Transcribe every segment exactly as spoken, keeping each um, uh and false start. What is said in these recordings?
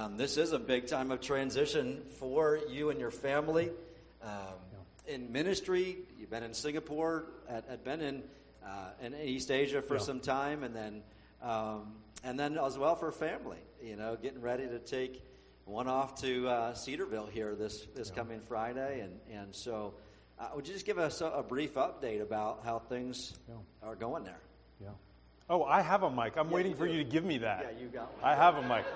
Um, this is a big time of transition for you and your family. Um, yeah. In ministry, you've been in Singapore, had, had been in uh, in East Asia for yeah. some time, and then um, and then as well for family. You know, getting ready to take one off to uh, Cedarville here this this yeah. coming Friday, and and so uh, would you just give us a, a brief update about how things yeah. are going there? Yeah. Oh, I have a mic. I'm yeah, waiting you for do. you to give me that. Yeah, you got one. I have a mic.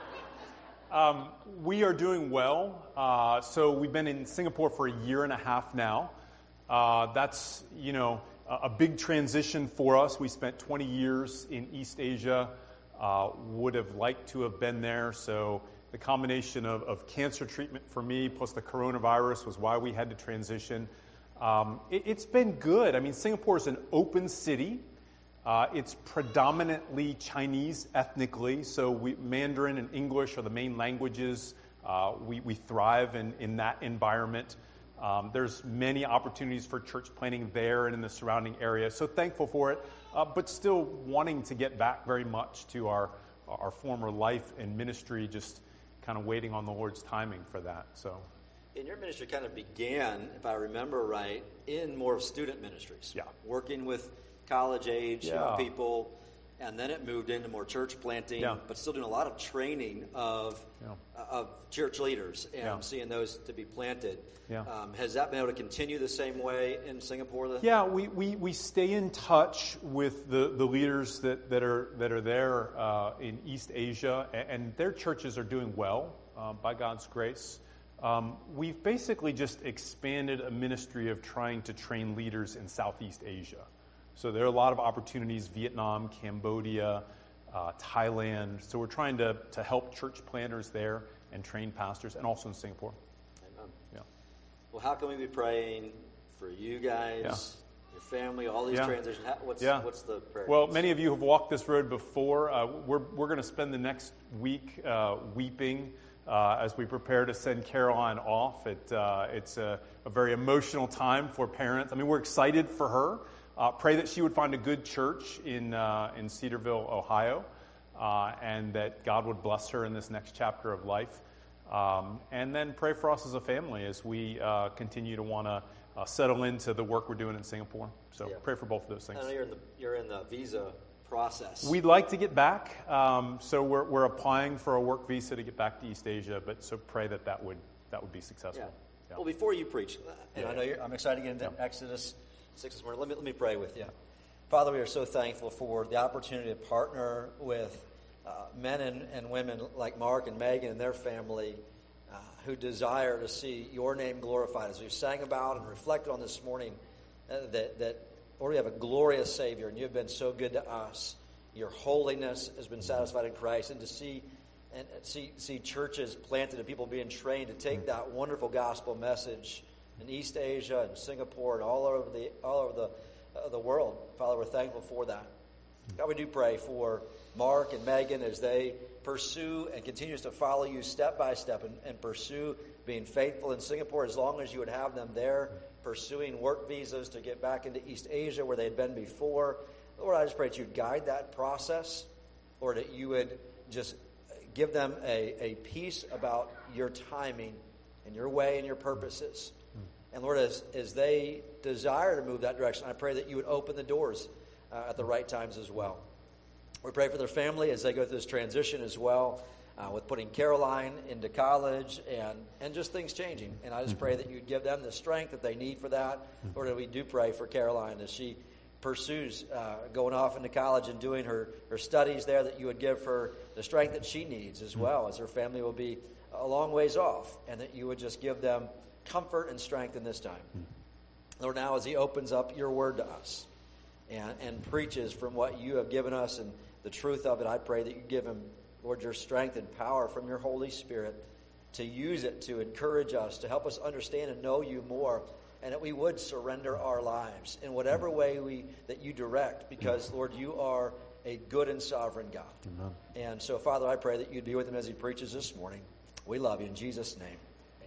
Um, we are doing well. Uh, so we've been in Singapore for a year and a half now. Uh, that's, you know, a, a big transition for us. We spent twenty years in East Asia. Uh, would have liked to have been there. So the combination of, of cancer treatment for me plus the coronavirus was why we had to transition. Um, it, it's been good. I mean, Singapore is an open city. Uh, it's predominantly Chinese ethnically, so we, Mandarin and English are the main languages. Uh, we, we thrive in, in that environment. Um, there's many opportunities for church planting there and in the surrounding area, so thankful for it, uh, but still wanting to get back very much to our, our former life and ministry, just kind of waiting on the Lord's timing for that. So, and your ministry kind of began, if I remember right, in more of student ministries. Yeah. Working with college age yeah. young people, and then it moved into more church planting, yeah. but still doing a lot of training of yeah. uh, of church leaders and yeah. seeing those to be planted. Yeah. Um, has that been able to continue the same way in Singapore? The- yeah, we, we, we stay in touch with the, the leaders that, that are that are there uh, in East Asia, and, and their churches are doing well uh, by God's grace. Um, we've basically just expanded a ministry of trying to train leaders in Southeast Asia. So there are a lot of opportunities, Vietnam, Cambodia, uh, Thailand. So we're trying to, to help church planters there and train pastors, and also in Singapore. Amen. Yeah. Well, how can we be praying for you guys, yeah. your family, all these yeah. transitions? How, what's, yeah. what's the prayer? Well, many of you have walked this road before. Uh, we're we're going to spend the next week uh, weeping uh, as we prepare to send Caroline off. It, uh, it's a, a very emotional time for parents. I mean, we're excited for her. Uh, pray that she would find a good church in uh, in Cedarville, Ohio, uh, and that God would bless her in this next chapter of life. Um, and then pray for us as a family as we uh, continue to want to uh, settle into the work we're doing in Singapore. So yeah. pray for both of those things. I know you're in the, you're in the visa process. We'd like to get back, um, so we're we're applying for a work visa to get back to East Asia. But so pray that that would that would be successful. Yeah. Yeah. Well, before you preach, and yeah. I know you're, I'm excited to get into yeah. Exodus six this morning. Let me let me pray with you. Father, we are so thankful for the opportunity to partner with uh, men and, and women like Mark and Megan and their family uh, who desire to see your name glorified. As we sang about and reflected on this morning, uh, that, that, Lord, we have a glorious Savior, and you've been so good to us. Your holiness has been satisfied in Christ, and to see and see see churches planted and people being trained to take that wonderful gospel message in East Asia and Singapore and all over the all over the uh, the world. Father, we're thankful for that. God, we do pray for Mark and Megan as they pursue and continues to follow you step by step and, and pursue being faithful in Singapore as long as you would have them there, pursuing work visas to get back into East Asia where they had been before. Lord, I just pray that you'd guide that process, or that you would just give them a, a peace about your timing and your way and your purposes. And Lord, as, as they desire to move that direction, I pray that you would open the doors uh, at the right times as well. We pray for their family as they go through this transition as well, uh, with putting Caroline into college and, and just things changing. And I just pray that you'd give them the strength that they need for that. Lord, we do pray for Caroline as she pursues uh, going off into college and doing her, her studies there, that you would give her the strength that she needs as well, as her family will be a long ways off, and that you would just give them comfort and strength in this time. Lord, now as he opens up your word to us and, and preaches from what you have given us and the truth of it, I pray that you give him, Lord, your strength and power from your Holy Spirit to use it to encourage us, to help us understand and know you more, and that we would surrender our lives in whatever way we that you direct, because, Lord, you are a good and sovereign God. Amen. And so, Father, I pray that you'd be with him as he preaches this morning. We love you in Jesus' name.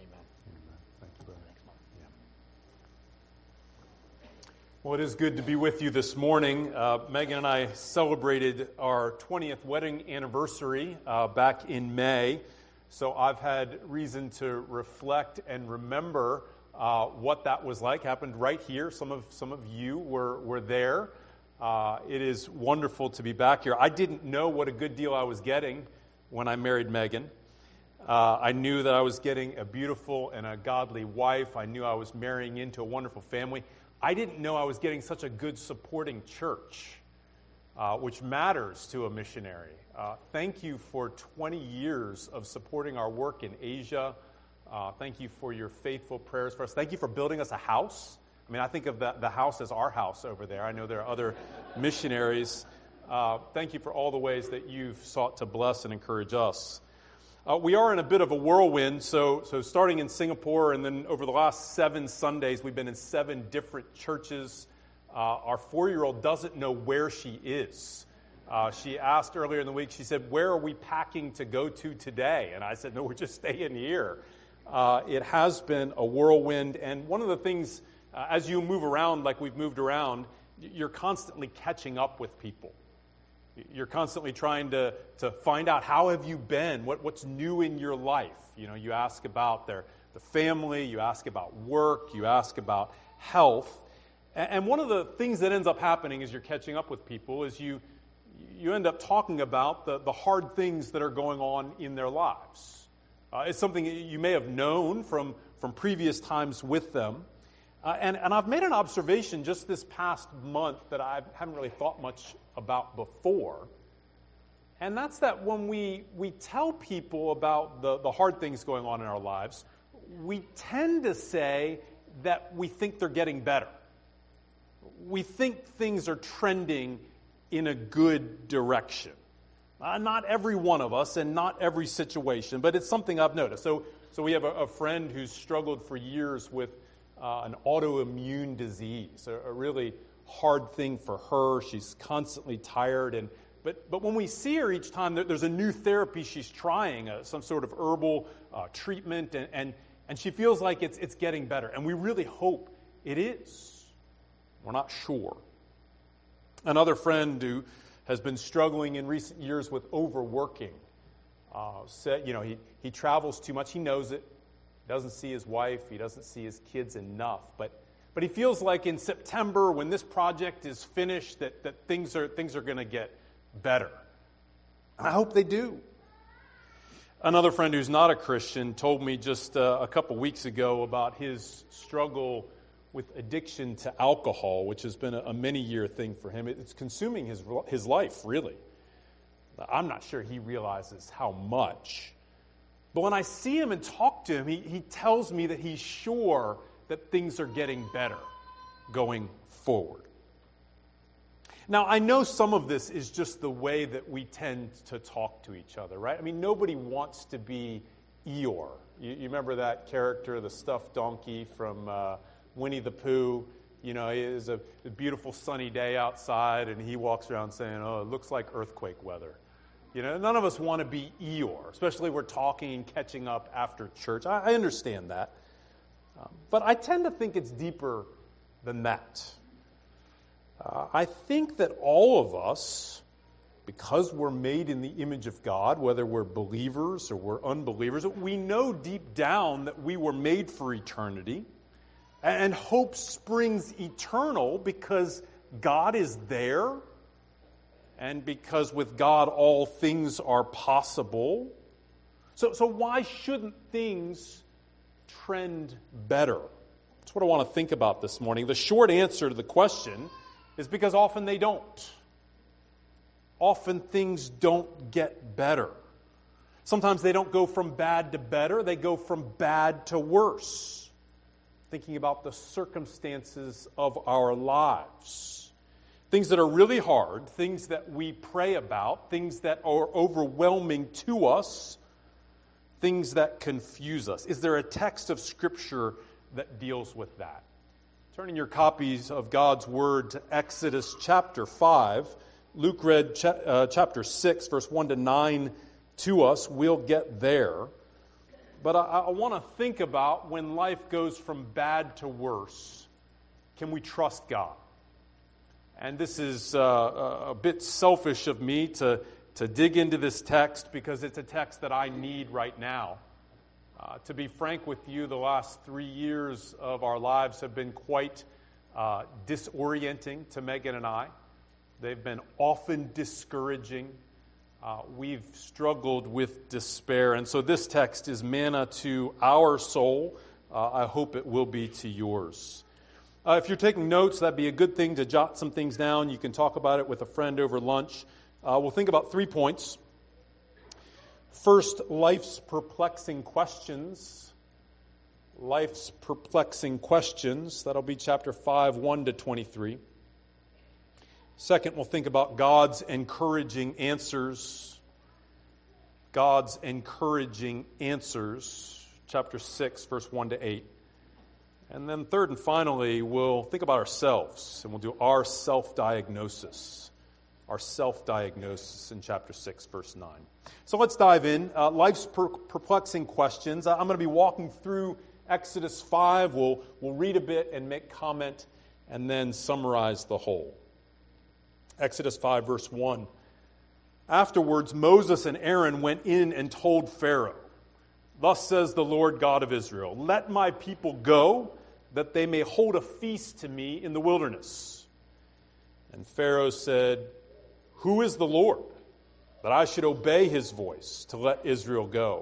Well, it is good to be with you this morning. Uh, Megan and I celebrated our twentieth wedding anniversary uh, back in May. So I've had reason to reflect and remember uh, what that was like. Happened right here. Some of some of you were were there. Uh, it is wonderful to be back here. I didn't know what a good deal I was getting when I married Megan. Uh, I knew that I was getting a beautiful and a godly wife. I knew I was marrying into a wonderful family. I didn't know I was getting such a good supporting church, uh, which matters to a missionary. Uh, thank you for twenty years of supporting our work in Asia. Uh, thank you for your faithful prayers for us. Thank you for building us a house. I mean, I think of the, the house as our house over there. I know there are other missionaries. Uh, thank you for all the ways that you've sought to bless and encourage us. Uh, we are in a bit of a whirlwind, so so starting in Singapore, and then over the last seven Sundays, we've been in seven different churches. Uh, our four-year-old doesn't know where she is. Uh, she asked earlier in the week, she said, "Where are we packing to go to today?" And I said, "No, we're just staying here." Uh, it has been a whirlwind, and one of the things, uh, as you move around like we've moved around, you're constantly catching up with people. You're constantly trying to, to find out, how have you been? What, what's new in your life? You know, you ask about their the family, you ask about work, you ask about health. And, and one of the things that ends up happening as you're catching up with people is you you end up talking about the, the hard things that are going on in their lives. Uh, it's something you may have known from, from previous times with them. Uh, and, and I've made an observation just this past month that I haven't really thought much about before. And that's that when we, we tell people about the, the hard things going on in our lives, we tend to say that we think they're getting better. We think things are trending in a good direction. Uh, not every one of us and not every situation, but it's something I've noticed. So, so we have a, a friend who's struggled for years with Uh, an autoimmune disease, a, a really hard thing for her. She's constantly tired, and but but when we see her each time, there, there's a new therapy she's trying, uh, some sort of herbal uh, treatment, and, and and she feels like it's it's getting better, and we really hope it is. We're not sure. Another friend who has been struggling in recent years with overworking, uh, said, you know, he he travels too much. He knows it. Doesn't see his wife, he doesn't see his kids enough. But but he feels like in September, when this project is finished, that, that things are things are going to get better. And I hope they do. Another friend who's not a Christian told me just uh, a couple weeks ago about his struggle with addiction to alcohol, which has been a, a many-year thing for him. It's consuming his his life, really. I'm not sure he realizes how much. But when I see him and talk to him, he, he tells me that he's sure that things are getting better going forward. Now, I know some of this is just the way that we tend to talk to each other, right? I mean, nobody wants to be Eeyore. You, you remember that character, the stuffed donkey from uh, Winnie the Pooh? You know, it is a, a beautiful sunny day outside, and he walks around saying, "Oh, it looks like earthquake weather." You know, none of us want to be Eeyore, especially if we're talking and catching up after church. I, I understand that. Um, but I tend to think it's deeper than that. Uh, I think that all of us, because we're made in the image of God, whether we're believers or we're unbelievers, we know deep down that we were made for eternity. And hope springs eternal because God is there. And because with God all things are possible. So, so why shouldn't things trend better? That's what I want to think about this morning. The short answer to the question is because often they don't. Often things don't get better. Sometimes they don't go from bad to better, they go from bad to worse. Thinking about the circumstances of our lives. Things that are really hard, things that we pray about, things that are overwhelming to us, things that confuse us. Is there a text of Scripture that deals with that? Turn in your copies of God's Word to Exodus chapter five. Luke read cha- uh, chapter six, verse one to nine to us. We'll get there. But I, I want to think about when life goes from bad to worse, can we trust God? And this is uh, a bit selfish of me to, to dig into this text because it's a text that I need right now. Uh, to be frank with you, the last three years of our lives have been quite uh, disorienting to Megan and I. They've been often discouraging. Uh, we've struggled with despair. And so this text is manna to our soul. Uh, I hope it will be to yours. Uh, if you're taking notes, that'd be a good thing to jot some things down. You can talk about it with a friend over lunch. Uh, we'll think about three points. First, life's perplexing questions. Life's perplexing questions. That'll be chapter five, one to twenty-three. Second, we'll think about God's encouraging answers. God's encouraging answers. Chapter six, verse one to eight. And then third and finally, we'll think about ourselves, and we'll do our self-diagnosis. Our self-diagnosis in chapter six, verse nine. So let's dive in. Uh, life's per- perplexing questions. I'm going to be walking through Exodus five. We'll, we'll read a bit and make comment, and then summarize the whole. Exodus five, verse one. Afterwards, Moses and Aaron went in and told Pharaoh, "Thus says the Lord God of Israel, let my people go, that they may hold a feast to me in the wilderness." And Pharaoh said, "Who is the Lord, that I should obey his voice to let Israel go?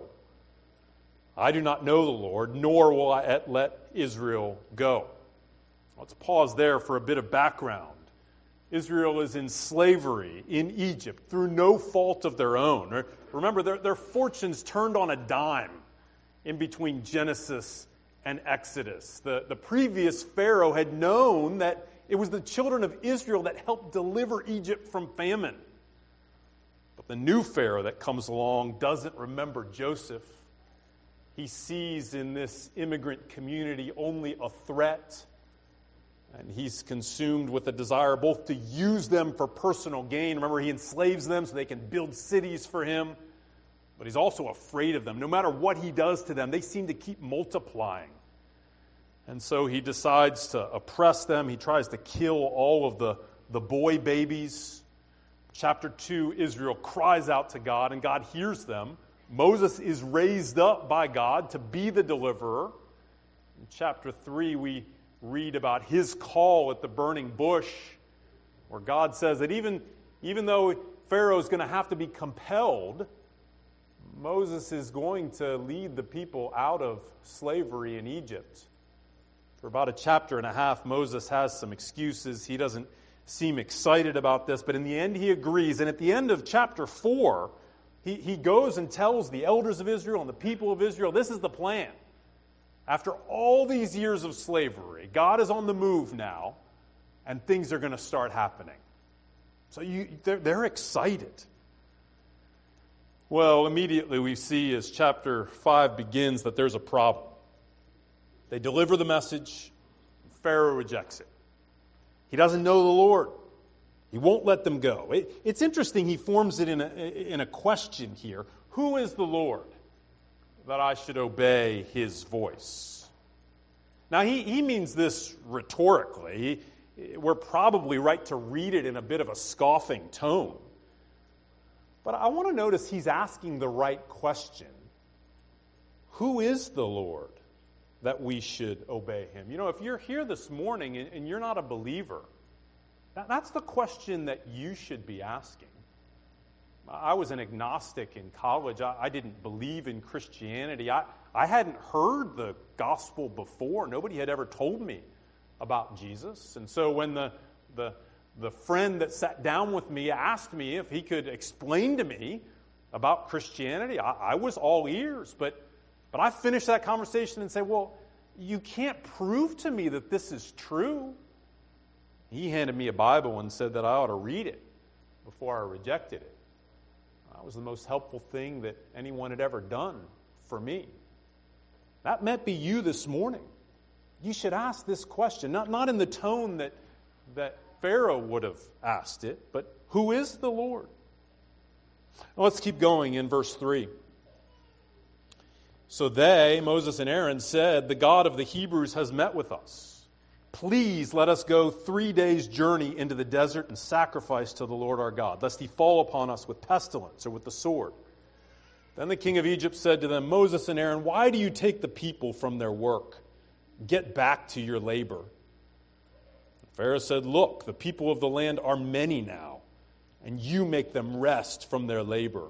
I do not know the Lord, nor will I let Israel go." Let's pause there for a bit of background. Israel is in slavery in Egypt through no fault of their own. Remember, their, their fortunes turned on a dime in between Genesis and Exodus. The, the previous Pharaoh had known that it was the children of Israel that helped deliver Egypt from famine. But the new Pharaoh that comes along doesn't remember Joseph. He sees in this immigrant community only a threat. And he's consumed with a desire both to use them for personal gain. Remember, he enslaves them so they can build cities for him. But he's also afraid of them. No matter what he does to them, they seem to keep multiplying. And so he decides to oppress them. He tries to kill all of the, the boy babies. Chapter two, Israel cries out to God, and God hears them. Moses is raised up by God to be the deliverer. In chapter three, we read about his call at the burning bush, where God says that even, even though Pharaoh is going to have to be compelled, Moses is going to lead the people out of slavery in Egypt. For about a chapter and a half, Moses has some excuses. He doesn't seem excited about this, but in the end he agrees. And at the end of chapter four, he, he goes and tells the elders of Israel and the people of Israel, this is the plan. After all these years of slavery, God is on the move now, and things are going to start happening. So you, they're, they're excited. Well, immediately we see as chapter five begins that there's a problem. They deliver the message, Pharaoh rejects it. He doesn't know the Lord. He won't let them go. It, it's interesting he forms it in a, in a question here. Who is the Lord, that I should obey his voice? Now, he, he means this rhetorically. We're probably right to read it in a bit of a scoffing tone. But I want to notice he's asking the right question. Who is the Lord that we should obey him? You know, if you're here this morning and, and you're not a believer, that, that's the question that you should be asking. I was an agnostic in college. I, I didn't believe in Christianity. I, I hadn't heard the gospel before. Nobody had ever told me about Jesus. And so when the, the, the friend that sat down with me asked me if he could explain to me about Christianity, I, I was all ears. But, but I finished that conversation and said, well, you can't prove to me that this is true. He handed me a Bible and said that I ought to read it before I rejected it. That was the most helpful thing that anyone had ever done for me. That might be you this morning. You should ask this question, not, not in the tone that, that Pharaoh would have asked it, but who is the Lord? Well, let's keep going in verse three. So they, Moses and Aaron, said, the God of the Hebrews has met with us. Please let us go three days' journey into the desert and sacrifice to the Lord our God, lest he fall upon us with pestilence or with the sword. Then the king of Egypt said to them, Moses and Aaron, why do you take the people from their work? Get back to your labor. Pharaoh said, look, the people of the land are many now, and you make them rest from their labor.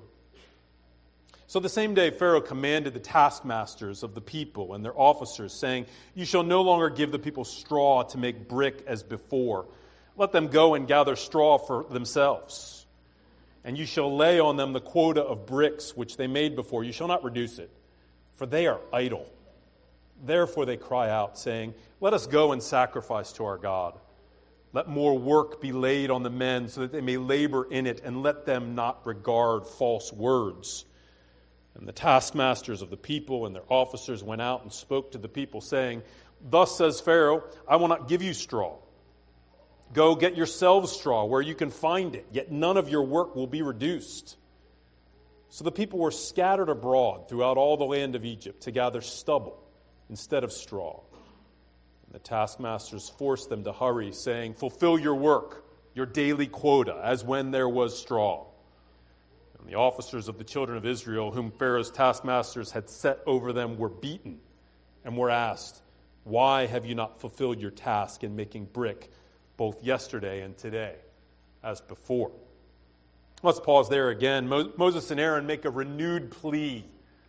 So the same day Pharaoh commanded the taskmasters of the people and their officers, saying, you shall no longer give the people straw to make brick as before. Let them go and gather straw for themselves. And you shall lay on them the quota of bricks which they made before. You shall not reduce it, for they are idle. Therefore they cry out, saying, let us go and sacrifice to our God. Let more work be laid on the men so that they may labor in it, and let them not regard false words. And the taskmasters of the people and their officers went out and spoke to the people, saying, thus says Pharaoh, I will not give you straw. Go get yourselves straw where you can find it, yet none of your work will be reduced. So the people were scattered abroad throughout all the land of Egypt to gather stubble instead of straw. And the taskmasters forced them to hurry, saying, fulfill your work, your daily quota, as when there was straw. And the officers of the children of Israel, whom Pharaoh's taskmasters had set over them, were beaten and were asked, why have you not fulfilled your task in making brick both yesterday and today as before? Let's pause there again. Mo- Moses and Aaron make a renewed plea.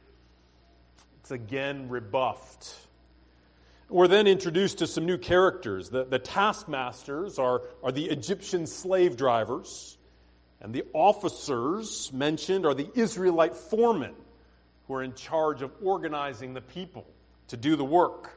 It's again rebuffed. We're then introduced to some new characters. The, the taskmasters are, are the Egyptian slave drivers, and the officers mentioned are the Israelite foremen who are in charge of organizing the people to do the work.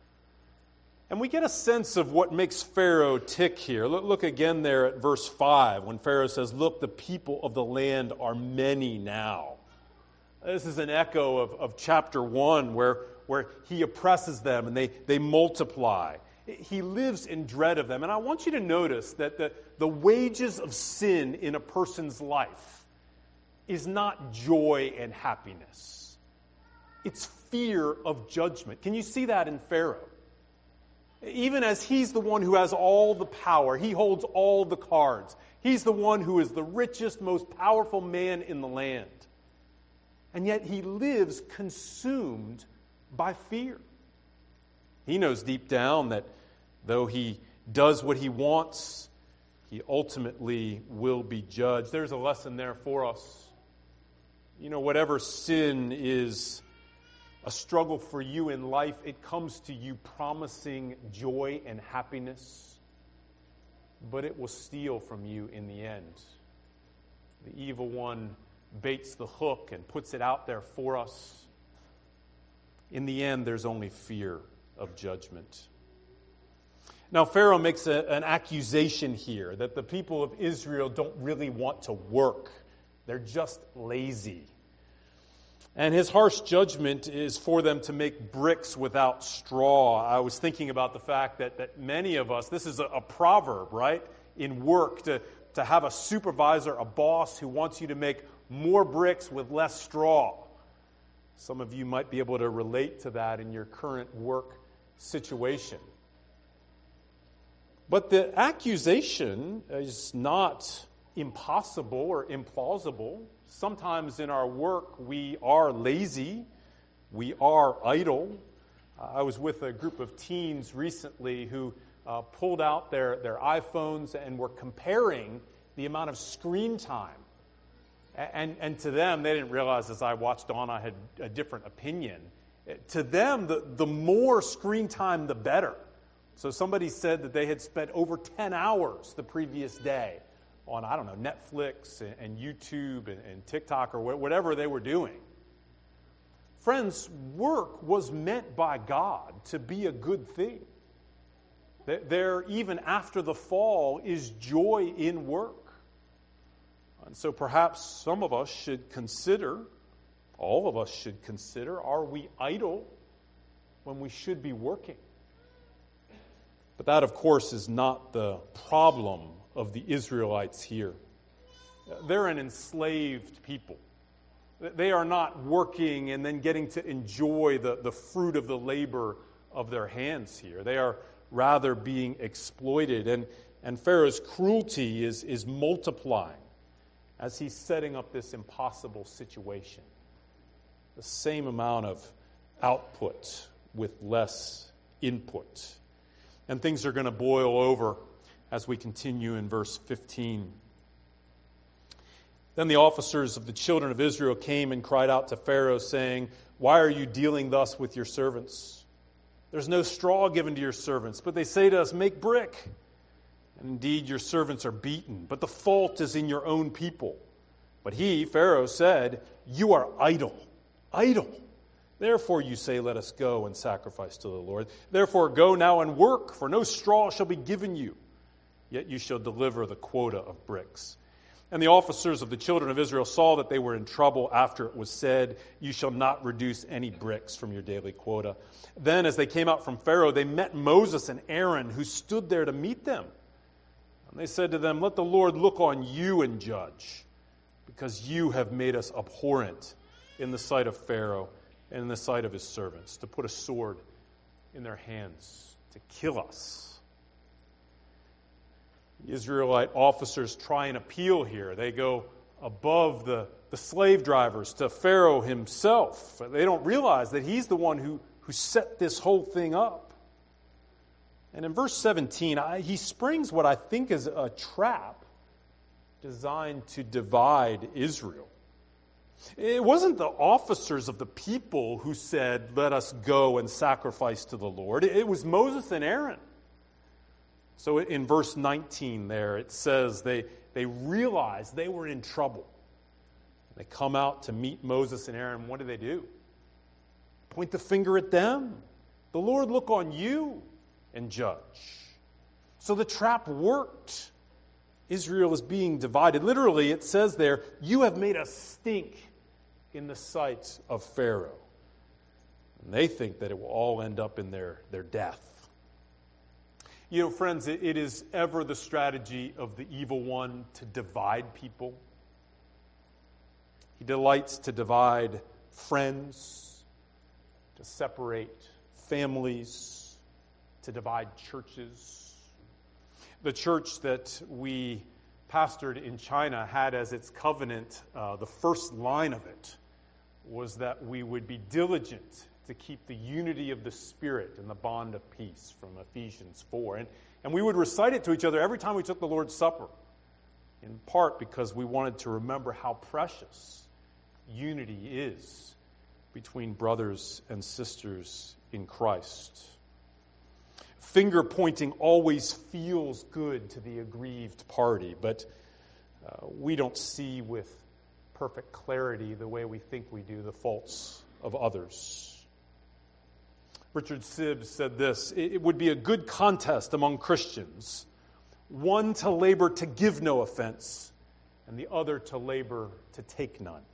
And we get a sense of what makes Pharaoh tick here. Look, look again there at verse five when Pharaoh says, look, the people of the land are many now. This is an echo of, of chapter one where, where he oppresses them and they, they multiply. He lives in dread of them. And I want you to notice that the, the wages of sin in a person's life is not joy and happiness. It's fear of judgment. Can you see that in Pharaoh? Even as he's the one who has all the power, he holds all the cards. He's the one who is the richest, most powerful man in the land. And yet he lives consumed by fear. He knows deep down that though he does what he wants, he ultimately will be judged. There's a lesson there for us. You know, whatever sin is a struggle for you in life, it comes to you promising joy and happiness, but it will steal from you in the end. The evil one baits the hook and puts it out there for us. In the end, there's only fear of judgment. Now, Pharaoh makes a, an accusation here that the people of Israel don't really want to work. They're just lazy. And his harsh judgment is for them to make bricks without straw. I was thinking about the fact that, that many of us, this is a, a proverb, right? In work, to, to have a supervisor, a boss who wants you to make more bricks with less straw. Some of you might be able to relate to that in your current work situation. But the accusation is not impossible or implausible. Sometimes in our work we are lazy, we are idle. Uh, I was with a group of teens recently who uh, pulled out their, their iPhones and were comparing the amount of screen time. And, and to them, they didn't realize as I watched on, I had a different opinion. To them, the, the more screen time, the better. So somebody said that they had spent over ten hours the previous day on, I don't know, Netflix and, and YouTube and, and TikTok or wh- whatever they were doing. Friends, work was meant by God to be a good thing. There, even after the fall, is joy in work. And so perhaps some of us should consider, all of us should consider, are we idle when we should be working? But that, of course, is not the problem of the Israelites here. They're an enslaved people. They are not working and then getting to enjoy the, the fruit of the labor of their hands here. They are rather being exploited. And, and Pharaoh's cruelty is, is multiplying as he's setting up this impossible situation. The same amount of output with less input. And things are going to boil over as we continue in verse fifteen. Then the officers of the children of Israel came and cried out to Pharaoh, saying, "Why are you dealing thus with your servants? There's no straw given to your servants, but they say to us, 'Make brick.' And indeed your servants are beaten, but the fault is in your own people." But he, Pharaoh, said, "You are idle, idle. Therefore you say, 'Let us go and sacrifice to the Lord.' Therefore go now and work, for no straw shall be given you. Yet you shall deliver the quota of bricks." And the officers of the children of Israel saw that they were in trouble after it was said, "You shall not reduce any bricks from your daily quota." Then as they came out from Pharaoh, they met Moses and Aaron, who stood there to meet them. And they said to them, "Let the Lord look on you and judge, because you have made us abhorrent in the sight of Pharaoh and in the sight of his servants, to put a sword in their hands to kill us." The Israelite officers try and appeal here. They go above the, the slave drivers to Pharaoh himself. They don't realize that he's the one who, who set this whole thing up. And in verse seventeen, I, he springs what I think is a trap designed to divide Israel. It wasn't the officers of the people who said, "Let us go and sacrifice to the Lord." It was Moses and Aaron. So in verse nineteen there, it says they, they realized they were in trouble. They come out to meet Moses and Aaron. What do they do? Point the finger at them. "The Lord look on you and judge." So the trap worked. Israel is being divided. Literally, it says there, "You have made us stink in the sight of Pharaoh." And they think that it will all end up in their, their death. You know, friends, it, it is ever the strategy of the evil one to divide people. He delights to divide friends, to separate families, to divide churches. The church that we pastored in China had as its covenant, uh, the first line of it was that we would be diligent to keep the unity of the Spirit and the bond of peace, from Ephesians four. And, and we would recite it to each other every time we took the Lord's Supper, in part because we wanted to remember how precious unity is between brothers and sisters in Christ. Finger pointing always feels good to the aggrieved party, but uh, we don't see with perfect clarity the way we think we do the faults of others. Richard Sibbes said this: "It would be a good contest among Christians, one to labor to give no offense, and the other to labor to take none."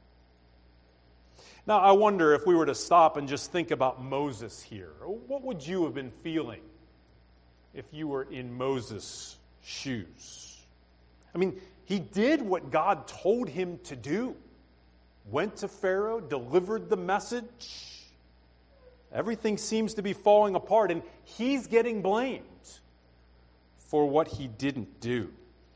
Now, I wonder if we were to stop and just think about Moses here. What would you have been feeling if you were in Moses' shoes? I mean, he did what God told him to do. Went to Pharaoh, delivered the message. Everything seems to be falling apart, and he's getting blamed for what he didn't do.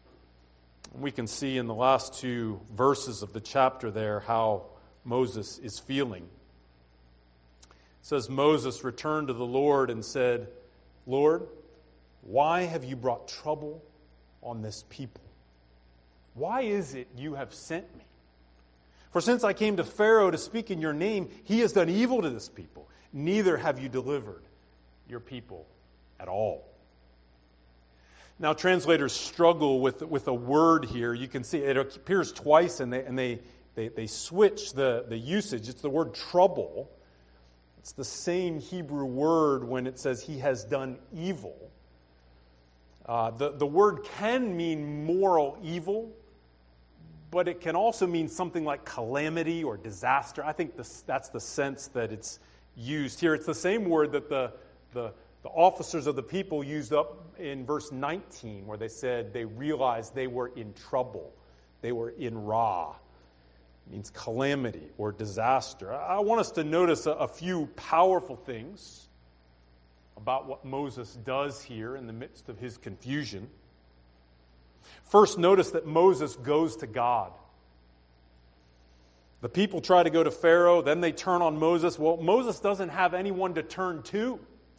We can see in the last two verses of the chapter there how Moses is feeling. It says, "Moses returned to the Lord and said, 'Lord, why have you brought trouble on this people? Why is it you have sent me? For since I came to Pharaoh to speak in your name, he has done evil to this people. Neither have you delivered your people at all.'" Now, translators struggle with, with a word here. You can see it appears twice, and they and they, they, they switch the, the usage. It's the word trouble. It's the same Hebrew word when it says he has done evil. Uh, the, the word can mean moral evil, but it can also mean something like calamity or disaster. I think this, that's the sense that it's used here. It's the same word that the, the, the officers of the people used up in verse nineteen, where they said they realized they were in trouble. They were in Ra. It means calamity or disaster. I want us to notice a, a few powerful things about what Moses does here in the midst of his confusion. First, notice that Moses goes to God. The people try to go to Pharaoh, then they turn on Moses. Well, Moses doesn't have anyone to turn to.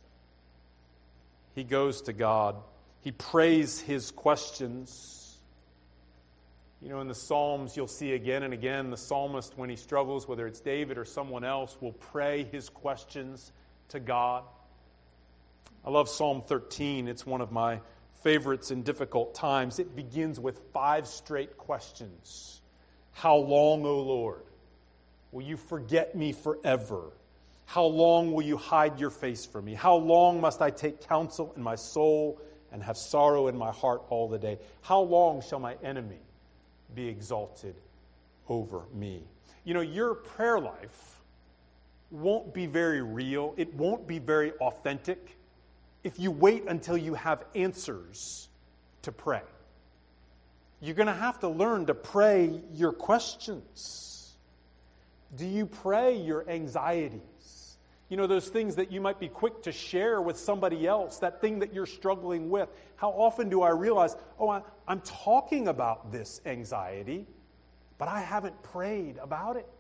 He goes to God. He prays his questions. You know, in the Psalms, you'll see again and again the psalmist, when he struggles, whether it's David or someone else, will pray his questions to God. I love Psalm thirteen. It's one of my favorites in difficult times. It begins with five straight questions. How long, O Lord, will you forget me forever? How long will you hide your face from me? How long must I take counsel in my soul and have sorrow in my heart all the day? How long shall my enemy be exalted over me? You know, your prayer life won't be very real. It won't be very authentic if you wait until you have answers to pray. You're going to have to learn to pray your questions. Do you pray your anxieties? You know, those things that you might be quick to share with somebody else, that thing that you're struggling with. How often do I realize, oh, I, I'm talking about this anxiety, but I haven't prayed about it?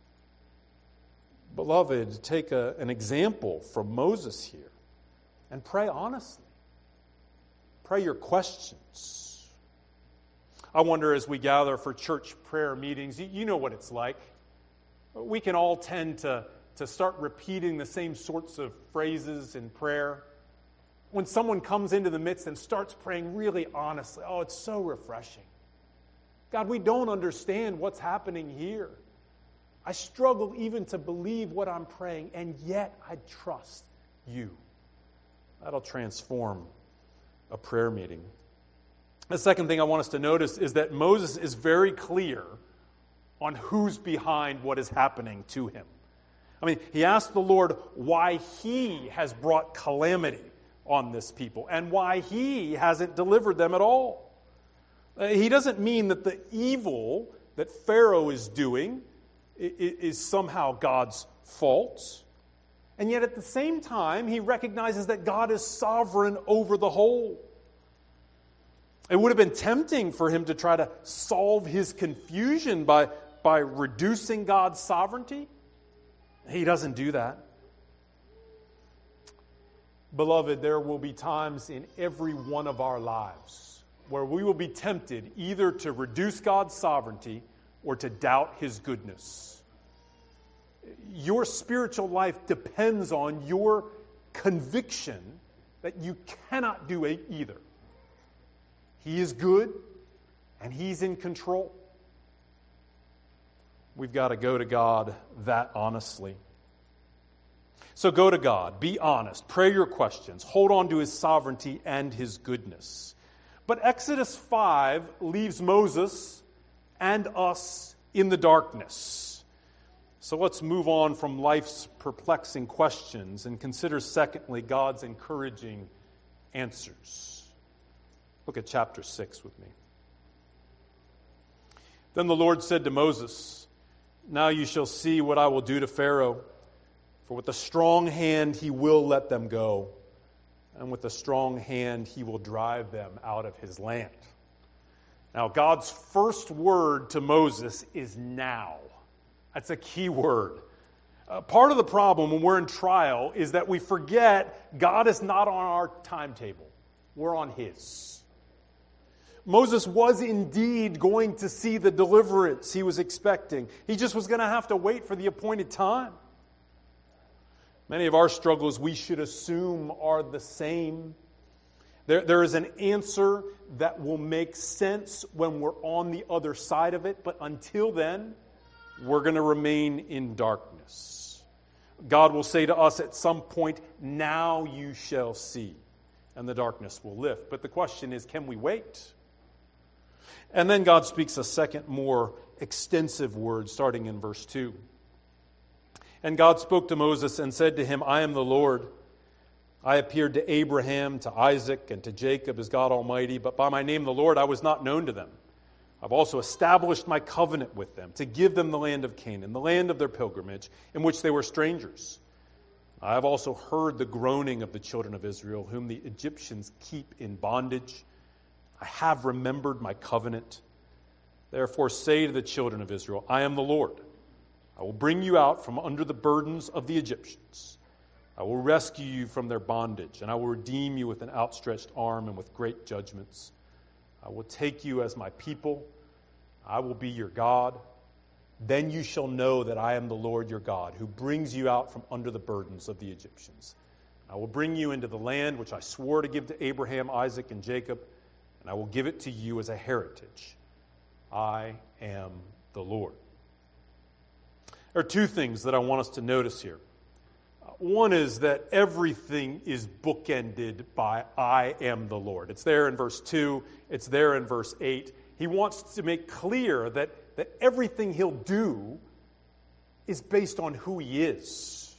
Beloved, take a, an example from Moses here and pray honestly. Pray your questions. I wonder, as we gather for church prayer meetings, you, you know what it's like. We can all tend to, to start repeating the same sorts of phrases in prayer. When someone comes into the midst and starts praying really honestly, oh, it's so refreshing. God, we don't understand what's happening here. I struggle even to believe what I'm praying, and yet I trust you. That'll transform a prayer meeting. The second thing I want us to notice is that Moses is very clear on who's behind what is happening to him. I mean, he asked the Lord why he has brought calamity on this people and why he hasn't delivered them at all. He doesn't mean that the evil that Pharaoh is doing is somehow God's fault. And yet at the same time, he recognizes that God is sovereign over the whole. It would have been tempting for him to try to solve his confusion by, by reducing God's sovereignty. He doesn't do that. Beloved, there will be times in every one of our lives where we will be tempted either to reduce God's sovereignty or to doubt his goodness. Your spiritual life depends on your conviction that you cannot do either. He is good, and he's in control. We've got to go to God that honestly. So go to God, be honest, pray your questions, hold on to his sovereignty and his goodness. But Exodus five leaves Moses and us in the darkness. So let's move on from life's perplexing questions and consider, secondly, God's encouraging answers. Look at chapter six with me. Then the Lord said to Moses, "Now you shall see what I will do to Pharaoh, for with a strong hand he will let them go, and with a strong hand he will drive them out of his land." Now, God's first word to Moses is now. That's a key word. Uh, part of the problem when we're in trial is that we forget God is not on our timetable. We're on his. Moses was indeed going to see the deliverance he was expecting. He just was going to have to wait for the appointed time. Many of our struggles, we should assume, are the same. There, there is an answer that will make sense when we're on the other side of it, but until then, we're going to remain in darkness. God will say to us at some point, "Now you shall see," and the darkness will lift. But the question is, can we wait? And then God speaks a second, more extensive word, starting in verse two. And God spoke to Moses and said to him, "I am the Lord. I appeared to Abraham, to Isaac, and to Jacob as God Almighty, but by my name the Lord I was not known to them. I've also established my covenant with them to give them the land of Canaan, the land of their pilgrimage, in which they were strangers. I have also heard the groaning of the children of Israel, whom the Egyptians keep in bondage. I have remembered my covenant. Therefore say to the children of Israel, I am the Lord. I will bring you out from under the burdens of the Egyptians. I will rescue you from their bondage, and I will redeem you with an outstretched arm and with great judgments. I will take you as my people. I will be your God. Then you shall know that I am the Lord your God, who brings you out from under the burdens of the Egyptians. I will bring you into the land which I swore to give to Abraham, Isaac, and Jacob, and I will give it to you as a heritage. I am the Lord. There are two things that I want us to notice here. One is that everything is bookended by I am the Lord. It's there in verse two. It's there in verse eight. He wants to make clear that, that everything he'll do is based on who he is.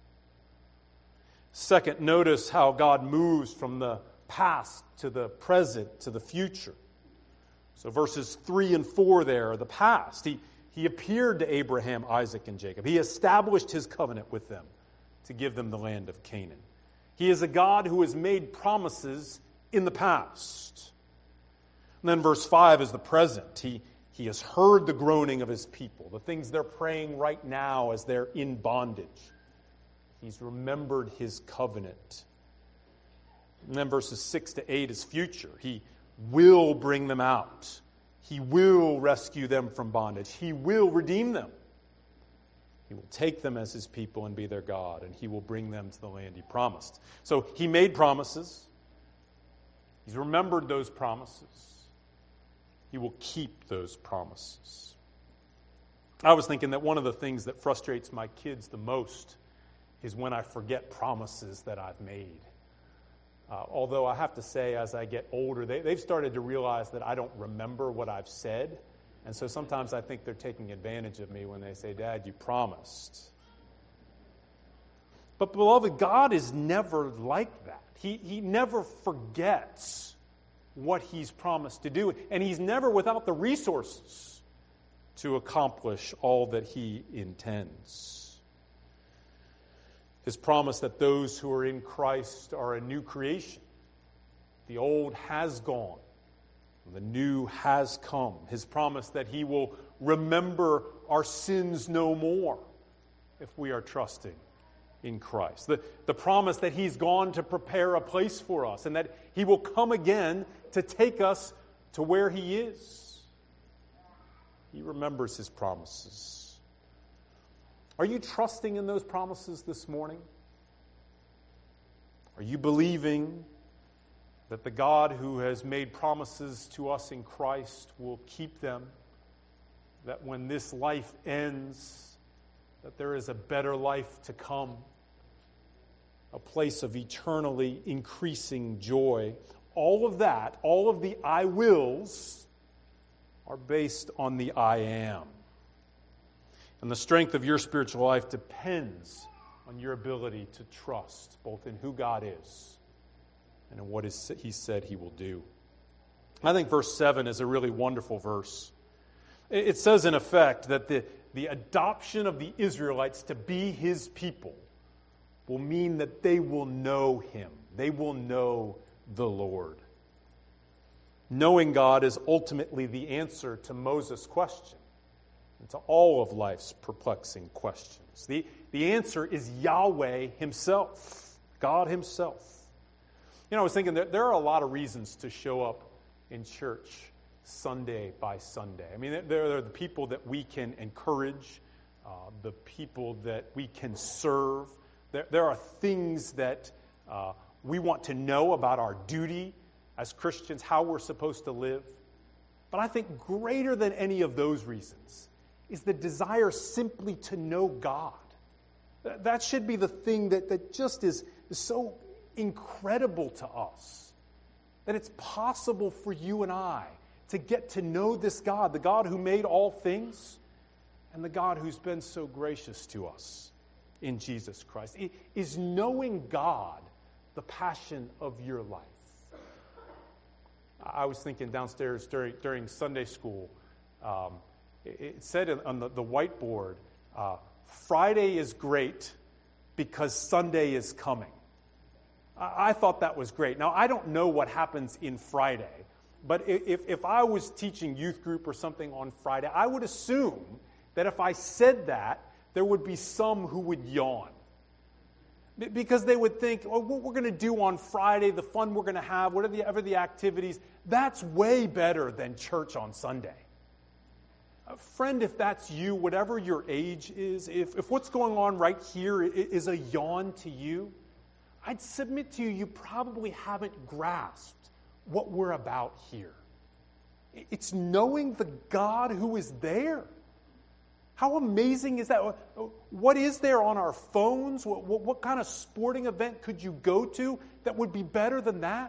Second, notice how God moves from the past to the present to the future. So verses three and four there are the past. He, he appeared to Abraham, Isaac, and Jacob. He established his covenant with them to give them the land of Canaan. He is a God who has made promises in the past. And then verse five is the present. He, he has heard the groaning of his people, the things they're praying right now as they're in bondage. He's remembered his covenant. And then verses six to eight is future. He will bring them out. He will rescue them from bondage. He will redeem them. He will take them as his people and be their God, and he will bring them to the land he promised. So he made promises. He's remembered those promises. He will keep those promises. I was thinking that one of the things that frustrates my kids the most is when I forget promises that I've made. Uh, although I have to say, as I get older, they, they've started to realize that I don't remember what I've said. And so sometimes I think they're taking advantage of me when they say, Dad, you promised. But beloved, God is never like that. He, he never forgets what he's promised to do. And he's never without the resources to accomplish all that he intends. His promise that those who are in Christ are a new creation. The old has gone. The new has come. His promise that he will remember our sins no more if we are trusting in Christ. The, the promise that he's gone to prepare a place for us and that he will come again to take us to where he is. He remembers his promises. Are you trusting in those promises this morning? Are you believing that the God who has made promises to us in Christ will keep them, that when this life ends, that there is a better life to come, a place of eternally increasing joy? All of that, all of the I wills, are based on the I am. And the strength of your spiritual life depends on your ability to trust, both in who God is and in what is, he said he will do. I think verse seven is a really wonderful verse. It says, in effect, that the, the adoption of the Israelites to be his people will mean that they will know him. They will know the Lord. Knowing God is ultimately the answer to Moses' question and to all of life's perplexing questions. The, the answer is Yahweh himself, God himself. You know, I was thinking that there are a lot of reasons to show up in church Sunday by Sunday. I mean, there are the people that we can encourage, uh, the people that we can serve. There, there are things that uh, we want to know about our duty as Christians, how we're supposed to live. But I think greater than any of those reasons is the desire simply to know God. That should be the thing that, that just is, is so incredible to us, that it's possible for you and I to get to know this God, the God who made all things, and the God who's been so gracious to us in Jesus Christ. Is knowing God the passion of your life? I was thinking downstairs during, during Sunday school, um, it, it said on the, the whiteboard, uh, Friday is great, because Sunday is coming. I, I thought that was great. Now, I don't know what happens in Friday, but if, if I was teaching youth group or something on Friday, I would assume that if I said that, there would be some who would yawn. Because they would think, oh, what we're going to do on Friday, the fun we're going to have, whatever the activities, that's way better than church on Sunday. Uh, friend, if that's you, whatever your age is, if, if what's going on right here is a yawn to you, I'd submit to you, you probably haven't grasped what we're about here. It's knowing the God who is there. How amazing is that? What is there on our phones? What, what, what kind of sporting event could you go to that would be better than that?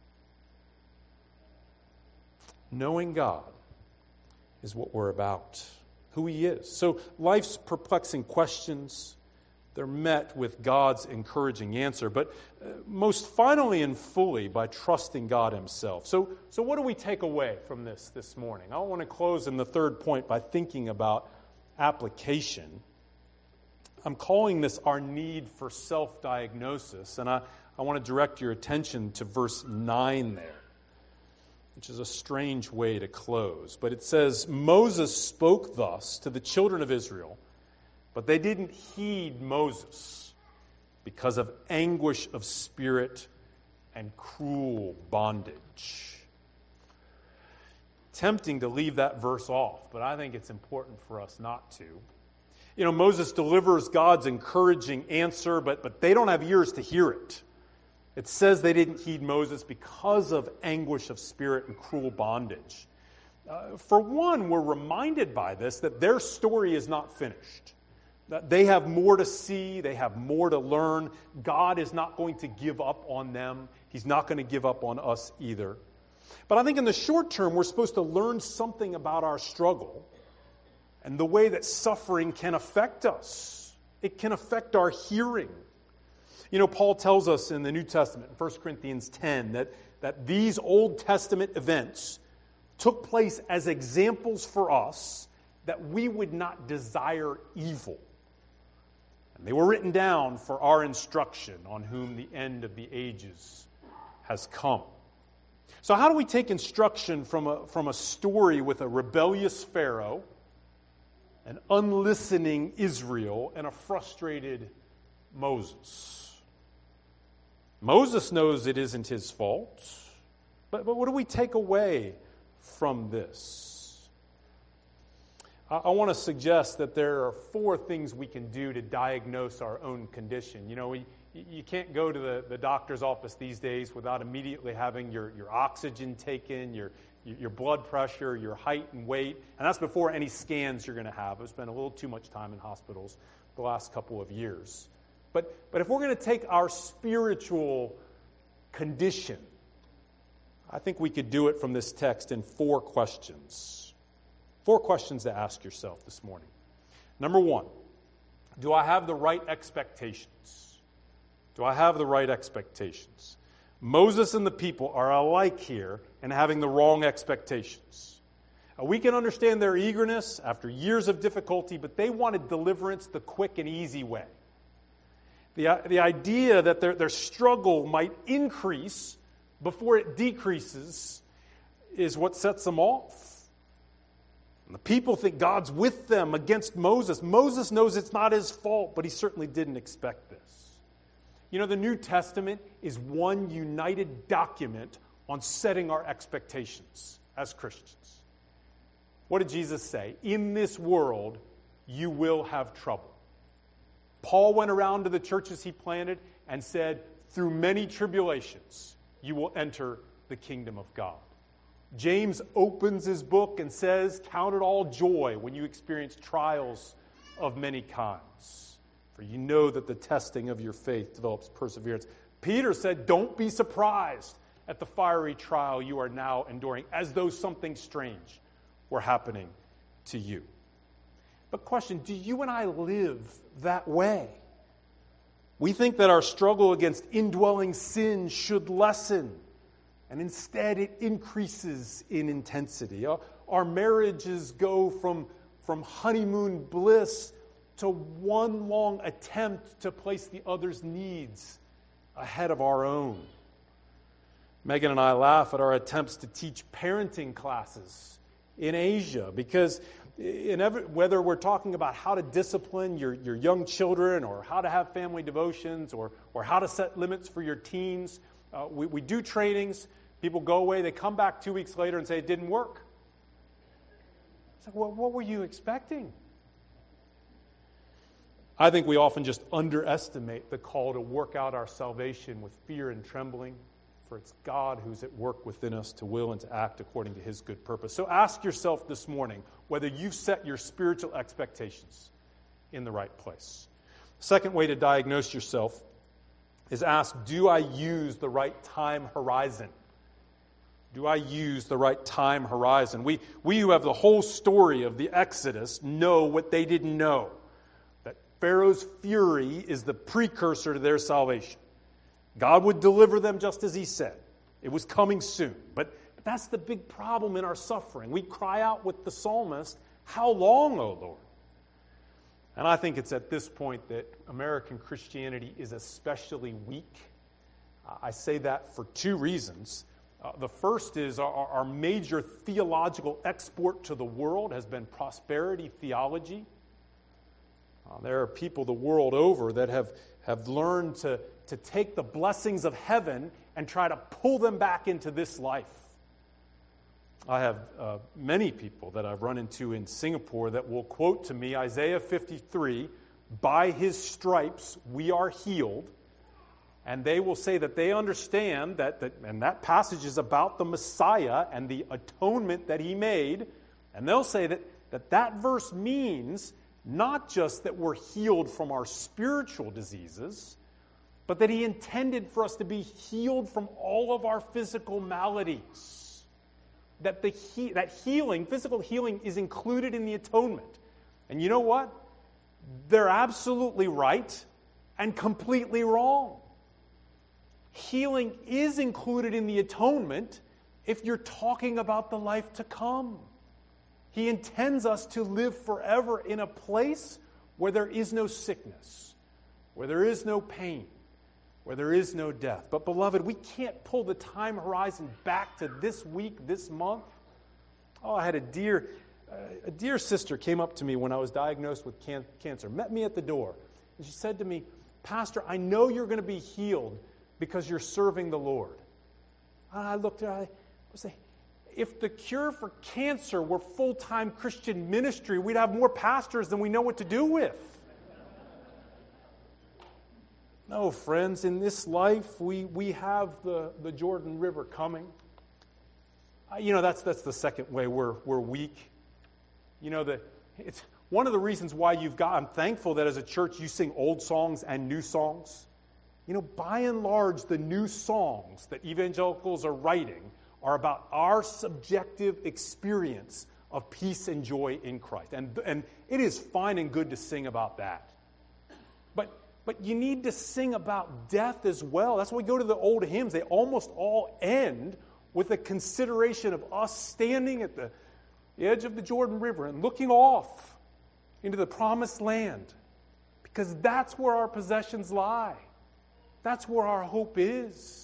Knowing God is what we're about, who He is. So life's perplexing questions, they're met with God's encouraging answer, but most finally and fully by trusting God Himself. So, so what do we take away from this this morning? I want to close in the third point by thinking about application. I'm calling this our need for self-diagnosis, and I, I want to direct your attention to verse nine there, which is a strange way to close. But it says, Moses spoke thus to the children of Israel, but they didn't heed Moses because of anguish of spirit and cruel bondage. Tempting to leave that verse off, but I think it's important for us not to. You know, Moses delivers God's encouraging answer, but, but they don't have ears to hear it. It says they didn't heed Moses because of anguish of spirit and cruel bondage. Uh, for one, we're reminded by this that their story is not finished. That they have more to see, they have more to learn. God is not going to give up on them. He's not going to give up on us either. But I think in the short term, we're supposed to learn something about our struggle and the way that suffering can affect us. It can affect our hearing. You know, Paul tells us in the New Testament, in First Corinthians ten, that, that these Old Testament events took place as examples for us that we would not desire evil. And they were written down for our instruction, on whom the end of the ages has come. So how do we take instruction from a, from a story with a rebellious Pharaoh, an unlistening Israel, and a frustrated Moses? Moses knows it isn't his fault, but, but what do we take away from this? I, I want to suggest that there are four things we can do to diagnose our own condition. You know, we You can't go to the, the doctor's office these days without immediately having your, your oxygen taken, your, your blood pressure, your height and weight. And that's before any scans you're going to have. I've spent a little too much time in hospitals the last couple of years. But, but if we're going to take our spiritual condition, I think we could do it from this text in four questions. Four questions to ask yourself this morning. Number one, do I have the right expectations? Do I have the right expectations? Moses and the people are alike here in having the wrong expectations. Uh, we can understand their eagerness after years of difficulty, but they wanted deliverance the quick and easy way. The, uh, the idea that their, their struggle might increase before it decreases is what sets them off. And the people think God's with them against Moses. Moses knows it's not his fault, but he certainly didn't expect this. You know, the New Testament is one united document on setting our expectations as Christians. What did Jesus say? In this world, you will have trouble. Paul went around to the churches he planted and said, through many tribulations, you will enter the kingdom of God. James opens his book and says, count it all joy when you experience trials of many kinds. For you know that the testing of your faith develops perseverance. Peter said, don't be surprised at the fiery trial you are now enduring, as though something strange were happening to you. But question, do you and I live that way? We think that our struggle against indwelling sin should lessen, and instead it increases in intensity. Our, our marriages go from, from honeymoon bliss to one long attempt to place the other's needs ahead of our own. Megan and I laugh at our attempts to teach parenting classes in Asia because in every, whether we're talking about how to discipline your, your young children or how to have family devotions or, or how to set limits for your teens, uh, we, we do trainings, people go away, they come back two weeks later and say it didn't work. It's like, well, what were you expecting? I think we often just underestimate the call to work out our salvation with fear and trembling, for it's God who's at work within us to will and to act according to his good purpose. So ask yourself this morning whether you've set your spiritual expectations in the right place. Second way to diagnose yourself is ask, do I use the right time horizon? Do I use the right time horizon? We, we who have the whole story of the Exodus know what they didn't know. That Pharaoh's fury is the precursor to their salvation. God would deliver them just as he said. It was coming soon. But that's the big problem in our suffering. We cry out with the psalmist, how long, O Lord? And I think it's at this point that American Christianity is especially weak. Uh, I say that for two reasons. Uh, the first is our, our major theological export to the world has been prosperity theology. Uh, there are people the world over that have, have learned to, to take the blessings of heaven and try to pull them back into this life. I have uh, many people that I've run into in Singapore that will quote to me Isaiah fifty-three, by his stripes we are healed. And they will say that they understand that, that, and that passage is about the Messiah and the atonement that he made. And they'll say that that, that verse means not just that we're healed from our spiritual diseases, but that he intended for us to be healed from all of our physical maladies. That the he, that healing, physical healing, is included in the atonement. And you know what? They're absolutely right and completely wrong. Healing is included in the atonement if you're talking about the life to come. He intends us to live forever in a place where there is no sickness, where there is no pain, where there is no death. But beloved, we can't pull the time horizon back to this week, this month. Oh, I had a dear, uh, a dear sister came up to me when I was diagnosed with can- cancer, met me at the door, and she said to me, Pastor, I know you're going to be healed because you're serving the Lord. And I looked at her, I was saying, if the cure for cancer were full-time Christian ministry, we'd have more pastors than we know what to do with. No, friends, in this life, we, we have the, the Jordan River coming. Uh, you know, that's that's the second way we're we're weak. You know, the, it's one of the reasons why you've got, I'm thankful that as a church you sing old songs and new songs. You know, by and large, the new songs that evangelicals are writing are about our subjective experience of peace and joy in Christ. And, and it is fine and good to sing about that. But, but you need to sing about death as well. That's why we go to the old hymns. They almost all end with a consideration of us standing at the edge of the Jordan River and looking off into the promised land. Because that's where our possessions lie. That's where our hope is.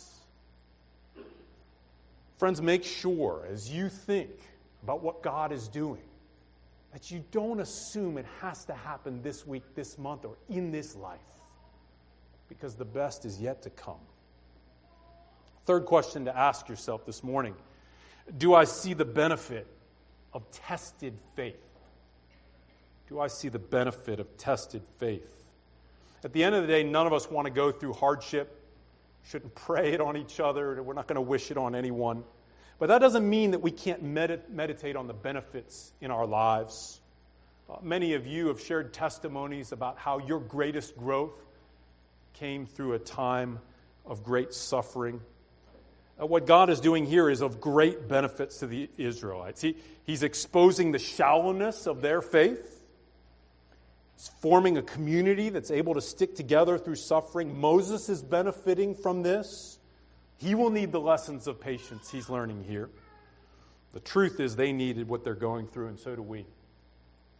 Friends, make sure as you think about what God is doing that you don't assume it has to happen this week, this month, or in this life, because the best is yet to come. Third question to ask yourself this morning: do I see the benefit of tested faith? Do I see the benefit of tested faith? At the end of the day, none of us want to go through hardship. Shouldn't pray it on each other. We're not going to wish it on anyone. But that doesn't mean that we can't med- meditate on the benefits in our lives. Uh, many of you have shared testimonies about how your greatest growth came through a time of great suffering. Uh, what God is doing here is of great benefits to the Israelites. He, he's exposing the shallowness of their faith. He's forming a community that's able to stick together through suffering. Moses is benefiting from this. He will need the lessons of patience he's learning here. The truth is they needed what they're going through, and so do we.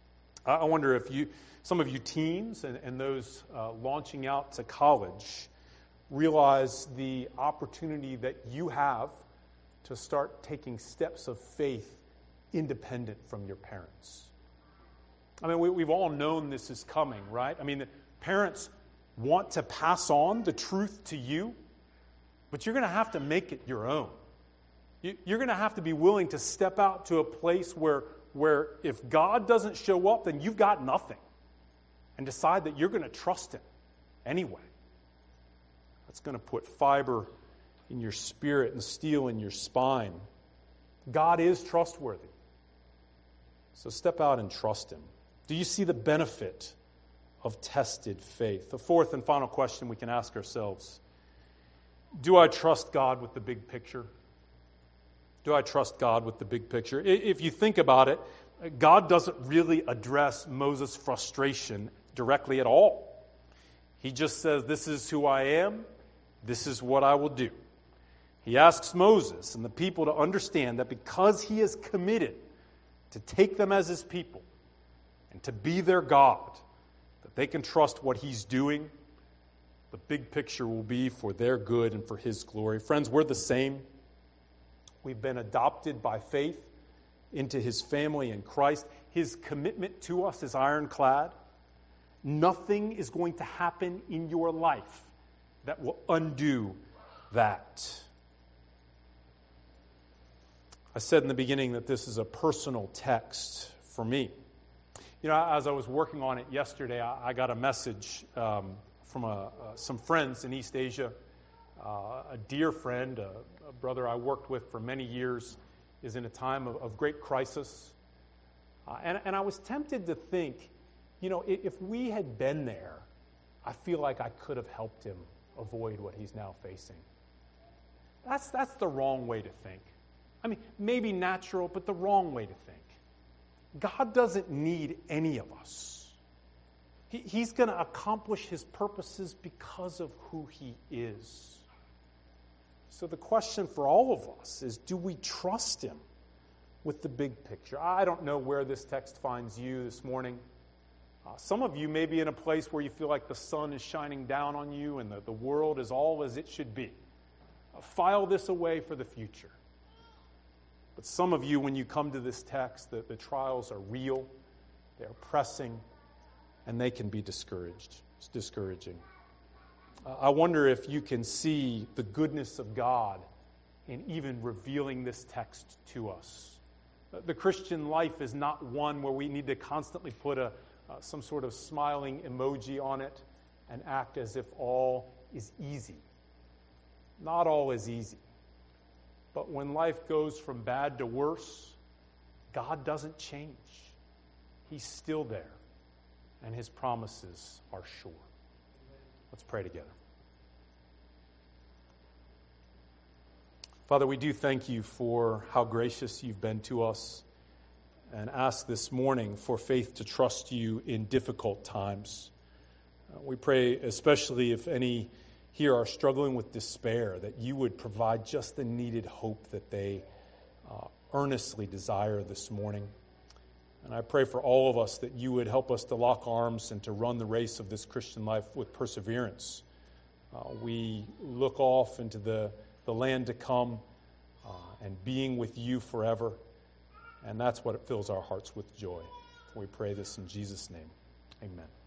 I wonder if you, some of you teens and, and those uh, launching out to college realize the opportunity that you have to start taking steps of faith independent from your parents. I mean, we, we've all known this is coming, right? I mean, the parents want to pass on the truth to you, but you're going to have to make it your own. You, you're going to have to be willing to step out to a place where, where if God doesn't show up, then you've got nothing, and decide that you're going to trust Him anyway. That's going to put fiber in your spirit and steel in your spine. God is trustworthy. So step out and trust Him. Do you see the benefit of tested faith? The fourth and final question we can ask ourselves: do I trust God with the big picture? Do I trust God with the big picture? If you think about it, God doesn't really address Moses' frustration directly at all. He just says, this is who I am, this is what I will do. He asks Moses and the people to understand that because he is committed to take them as his people and to be their God, that they can trust what he's doing. The big picture will be for their good and for his glory. Friends, we're the same. We've been adopted by faith into his family in Christ. His commitment to us is ironclad. Nothing is going to happen in your life that will undo that. I said in the beginning that this is a personal text for me. You know, as I was working on it yesterday, I, I got a message um, from a, uh, some friends in East Asia. Uh, a dear friend, a, a brother I worked with for many years, is in a time of, of great crisis. Uh, and, and I was tempted to think, you know, if, if we had been there, I feel like I could have helped him avoid what he's now facing. That's, that's the wrong way to think. I mean, maybe natural, but the wrong way to think. God doesn't need any of us. He, he's going to accomplish his purposes because of who he is. So the question for all of us is, do we trust him with the big picture? I don't know where this text finds you this morning. Uh, some of you may be in a place where you feel like the sun is shining down on you and the, the world is all as it should be. Uh, file this away for the future. But some of you, when you come to this text, the, the trials are real, they're pressing, and they can be discouraged. It's discouraging. Uh, I wonder if you can see the goodness of God in even revealing this text to us. Uh, the Christian life is not one where we need to constantly put a uh, some sort of smiling emoji on it and act as if all is easy. Not all is easy. But when life goes from bad to worse, God doesn't change. He's still there, and his promises are sure. Let's pray together. Father, we do thank you for how gracious you've been to us, and ask this morning for faith to trust you in difficult times. Uh, we pray especially if any here are struggling with despair, that you would provide just the needed hope that they uh, earnestly desire this morning. And I pray for all of us that you would help us to lock arms and to run the race of this Christian life with perseverance. Uh, we look off into the, the land to come uh, and being with you forever. And that's what fills our hearts with joy. We pray this in Jesus' name. Amen.